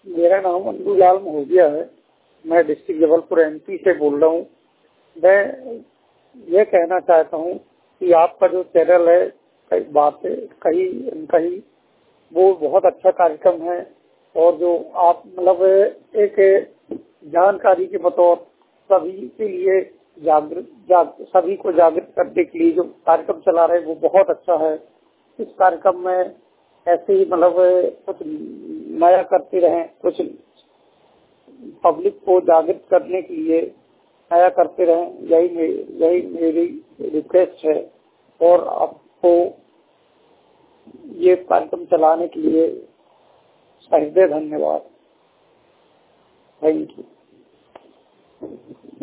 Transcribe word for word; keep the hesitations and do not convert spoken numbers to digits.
मेरा नाम अंडूलाल महोदया है। मैं डिस्ट्रिक्ट जबलपुर एमपी से बोल रहा हूँ। मैं ये कहना चाहता हूँ कि आपका जो चैनल है कई बातें कहीं कहीं वो बहुत अच्छा कार्यक्रम है, और जो आप मतलब एक जानकारी के बतौर सभी के लिए जागृत जाग, सभी को जागृत करने के लिए जो कार्यक्रम चला रहे हैं वो बहुत अच्छा है। इस कार्यक्रम में ऐसे ही मतलब कुछ नया करते रहें, कुछ पब्लिक को जागृत करने के लिए नया करते रहें, यही मेरी यही मेरी रिक्वेस्ट है। और आपको ये कार्यक्रम चलाने के लिए सहृदय धन्यवाद। Thank you.